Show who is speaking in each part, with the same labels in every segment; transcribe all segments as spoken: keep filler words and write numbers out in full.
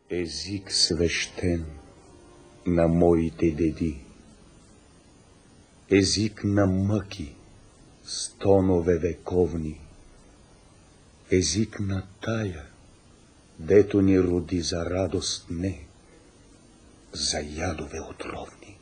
Speaker 1: Език свещен на моите деди, език на мъки, стонове вековни, език на тая, дето ни роди за радост не, за ядове отровни.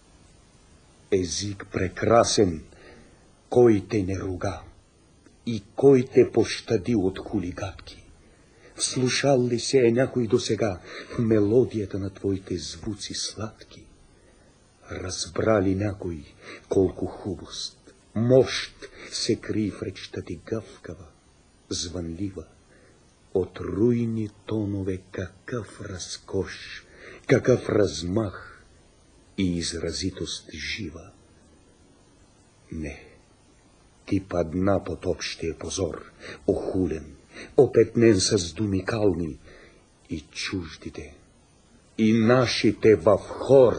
Speaker 1: Език прекрасен, кой те не руга и кой те пощади от хулигатки. Вслушал ли се е някой досега в мелодията на твоите звуци сладки? Разбра ли някой колко хубост, мощ се крие в речта ти гъвкава, звънлива? От руйни тонове какъв разкош, какъв размах и изразитост жива. Не, ти падна под общия позор, охулен, опетнен с думи кални, и чуждите, и нашите в хор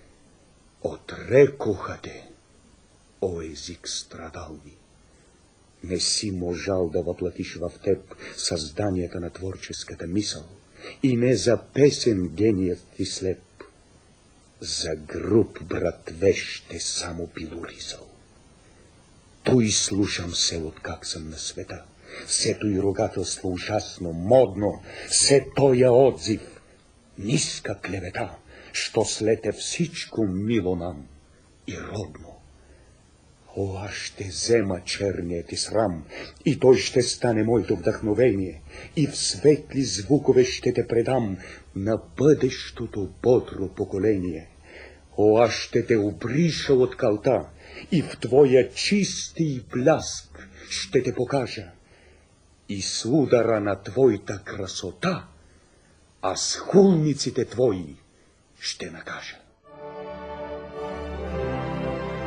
Speaker 1: отрекоха те, о език страдални. Не си можал да въплатиш в теб създанията на творческата мисъл, и не за песен геният ти слеп, за груб братвеж те само пилоризал. Той слушам се, откак съм на света, сето и ругателство ужасно, модно, се тоя отзив, ниска клевета, що след е всичко мило нам и родно. О, аз ще взема черния ти срам, и той ще стане моето вдъхновение, и в светли звукове ще те предам на бъдещото бодро поколение. О, аз ще те обриша от калта, и в твоя чисти бляск ще те покажа, и с удара на твоята красота, а с хулниците твои ще накажа.